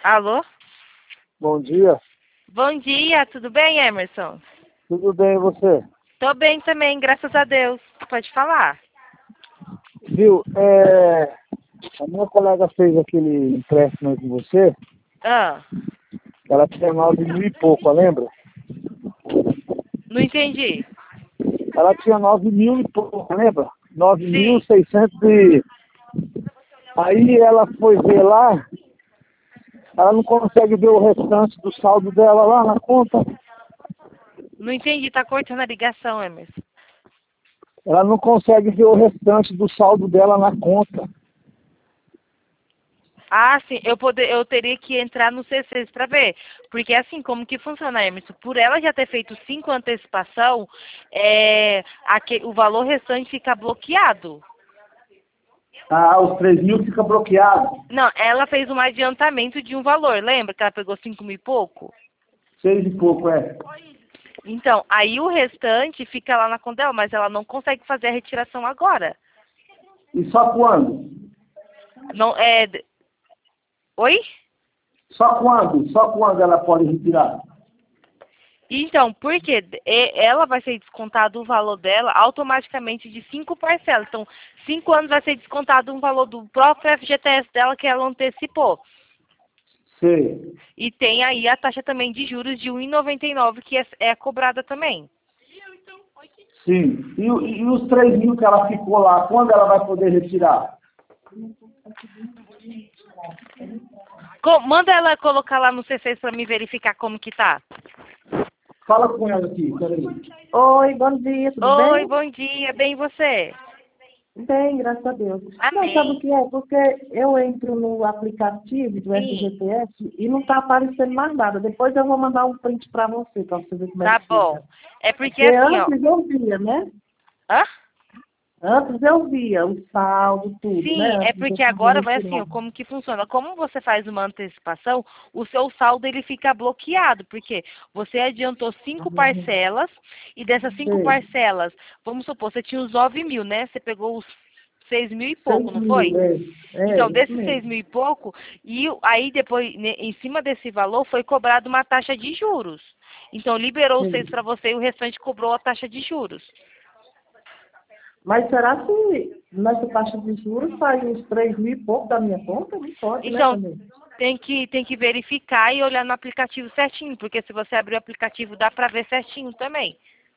Alô? Bom dia. Bom dia, tudo bem, Emerson? Tudo bem, e você? Tô bem também, graças a Deus. Pode falar. Viu, a minha colega fez aquele empréstimo aí com você, Ah, ela tinha 9 mil e pouco, lembra? não entendi. Ela tinha 9 mil e pouco, lembra? nove mil Sim. seiscentos e... Aí ela foi ver lá, ela não consegue ver o restante do saldo dela lá na conta. Não entendi, tá cortando a ligação, Emerson. Ela não consegue ver o restante do saldo dela na conta. Ah, sim, eu teria que entrar no C6 para ver. Porque assim, como que funciona, Emerson? Por ela já ter feito 5 antecipação, o valor restante fica bloqueado. Ah, os 3 mil fica bloqueado. Não, ela fez um adiantamento de um valor, lembra que ela pegou 5 mil e pouco? 6 e pouco, Então, aí o restante fica lá na conta dela, mas ela não consegue fazer a retiração agora. E só quando? Não é. Oi? Só quando? Só quando ela pode retirar? Então, porque ela vai ser descontado o valor dela automaticamente de 5 parcelas. Então, 5 anos vai ser descontado um valor do próprio FGTS dela que ela antecipou. Sei. E tem aí a taxa também de juros de 1,99 que é cobrada também. Sim. E os 3 mil que ela ficou lá, quando ela vai poder retirar? Manda ela colocar lá no C6 para me verificar como que tá. Fala com ela aqui, peraí. Oi, bom dia, tudo Oi, bem? bom dia, bem e você? Bem, graças a Deus. Não, sabe o Amém. que é? Porque eu entro no aplicativo do Sim, FGTS e não está aparecendo mais nada. Depois eu vou mandar um print para você ver como é tá que bom. fica. É porque Porque assim, ó. antes eu via, né? Hã? Antes eu via o saldo, tudo, né? Sim, é Antes de eu porque poder agora vai assim, retirar. ó, como que funciona? Como você faz uma antecipação, o seu saldo ele fica bloqueado, porque você adiantou 5 Uhum. parcelas e dessas 5 Sei. parcelas, vamos supor, você tinha os 9 mil, né? Você pegou os 6 mil e 6 pouco, não foi? mil, Então, isso desses 6 mesmo. mil e pouco, e aí depois, em cima desse valor, foi cobrado uma taxa de juros. Então, liberou os 6 Sei. para você e o restante cobrou a taxa de juros. Mas será que nessa taxa de juros sai uns 3 mil e pouco da minha conta? Não pode, né, Então, também? tem que verificar e olhar no aplicativo certinho, porque se você abrir o aplicativo dá para ver certinho também.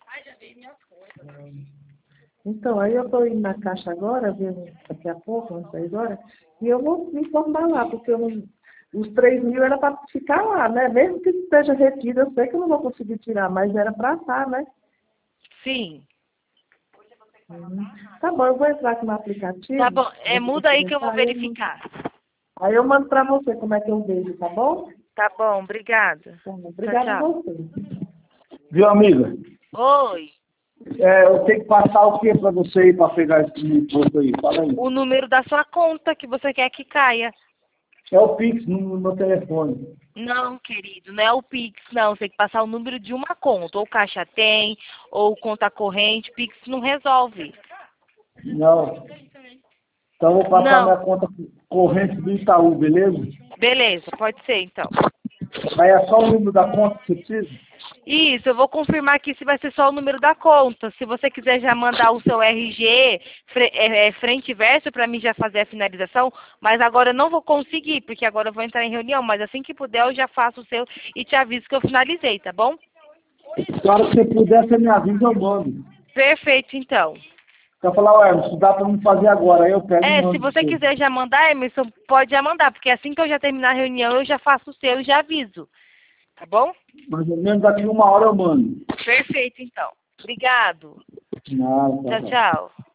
Então, aí eu estou indo na caixa agora, vendo daqui a pouco, umas 6 horas, e eu vou me informar lá, porque os 3 mil era para ficar lá, né? Mesmo que esteja retido, eu sei que eu não vou conseguir tirar, mas era para estar, né? Sim. Uhum. Tá bom, eu vou entrar aqui no Tá aplicativo, bom. ver se eu Muda aí consigo que eu vou entrar, verificar. aí eu mando para você como é que eu vejo, tá bom? Tá bom, obrigada. Tá bom. Tchau, Obrigada a tchau. você. Viu, amiga? Oi. Eu tenho que passar o que pra você ir pra pegar esse imposto aí? Fala aí. O número da sua conta que você quer que caia. É o Pix no meu telefone. Não, querido, não é o Pix, não. Você tem que passar o número de uma conta. Ou Caixa Tem, ou conta corrente. Pix não resolve. Não. Então eu vou passar Não. minha conta corrente do Itaú, beleza? Beleza, pode ser então. Aí é só o número da conta que você precisa? Isso, eu vou confirmar aqui se vai ser só o número da conta. Se você quiser já mandar o seu RG frente e verso para mim já fazer a finalização, mas agora eu não vou conseguir, porque agora eu vou entrar em reunião, mas assim que puder eu já faço o seu e te aviso que eu finalizei, tá bom? Claro que se puder, você me avisa, eu mando. Perfeito, então. Você falar, ué, isso dá pra me fazer agora. Aí eu pego e Se mando pra você você. quiser já mandar, Emerson, pode já mandar, porque assim que eu já terminar a reunião eu já faço o seu e já aviso, tá bom? Mais ou menos daqui 1 hora eu mando. Perfeito, então. Obrigado. Não, tá, Tchau, tá. tchau.